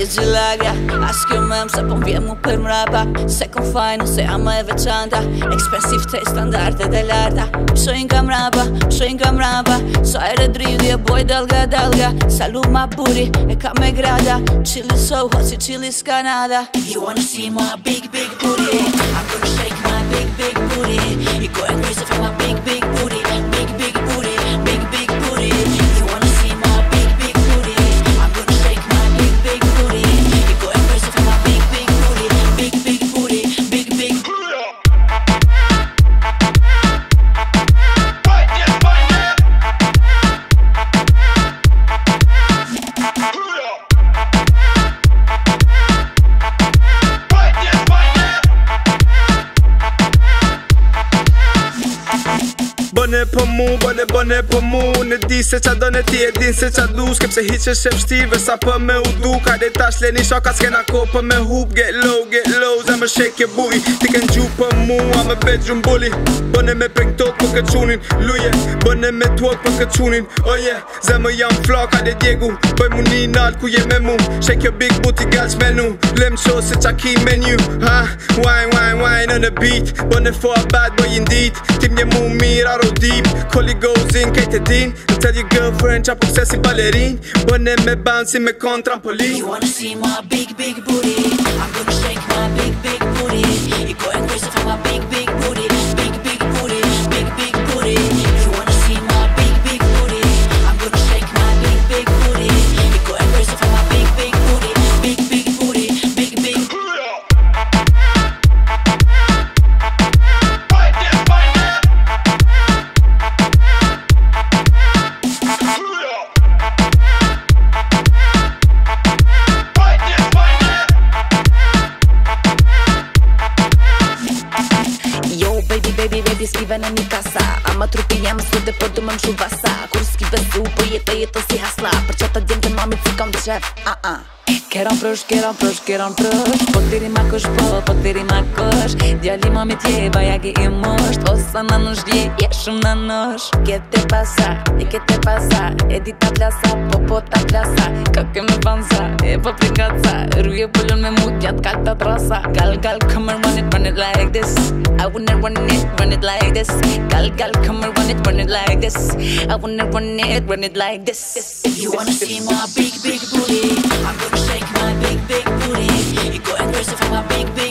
gjelaga As kjo mem se po m'vjen mu për mrapa Se kom fajnë se jam e veçanta Expensive te standardet e larta Pshojnë ka mrapa Sa ere dridhje boj dalga Salu ma buri e ka me grada Chili so hot si chili Canada You wanna see my big booty I'm gonna shake my big booty You're going crazy for my big booty Big booty You wanna see my big booty I'm gonna shake my big booty You're going crazy for my big booty Big booty Bone për mu Në di se qa done ti e din se qa du Skep se hiq është e vështive sa për me u du Kajde tash leni shoka s'kena ko për me hup Get low, zemër shake e buj Ti ken gju për mu, I'm a bedroom bully Bone me peng tot për këtë qunin Luje, bone me tuot për këtë qunin Oh yeah, zemër jam flok, kajde djegu Bëj mu një nalt ku je me mu Shake your big booty gall shmenu Lem show se qa ki menu Ha, wine on the beat Bone for a bad boy indeed Tim je mu mirë, aro deep Collie goes in, kajte din Tell your girlfriend qa përse si balerin Bone me bounce me kon trampolin You wanna see my big booty I'm gonna shake my big booty You're going crazy for my big booty Big booty You wanna see my big booty I'm gonna shake my big booty You're going crazy for my big booty Big booty Baby, skive në një kasa Ama trupi jam sot e por du më mshu vasa Kur skive su, po jeto si hasla Për që ta djemë të mami si kom të qef Get on prush Po tiri ma kush Djali mami tje, bajagi I musht Osa në nësh dje, je shumë në nësh Kete pasa, E di ta plasa, po ta plasa Kake me pansa, e po pringatsa Ruje bullon me mut, jat kalta trasa Gal, come and run it like this I wanna run it like this Gal, come and run it like this I wanna run it like this If you wanna see my big booty I'm gonna shake my big booty You're going crazy for my big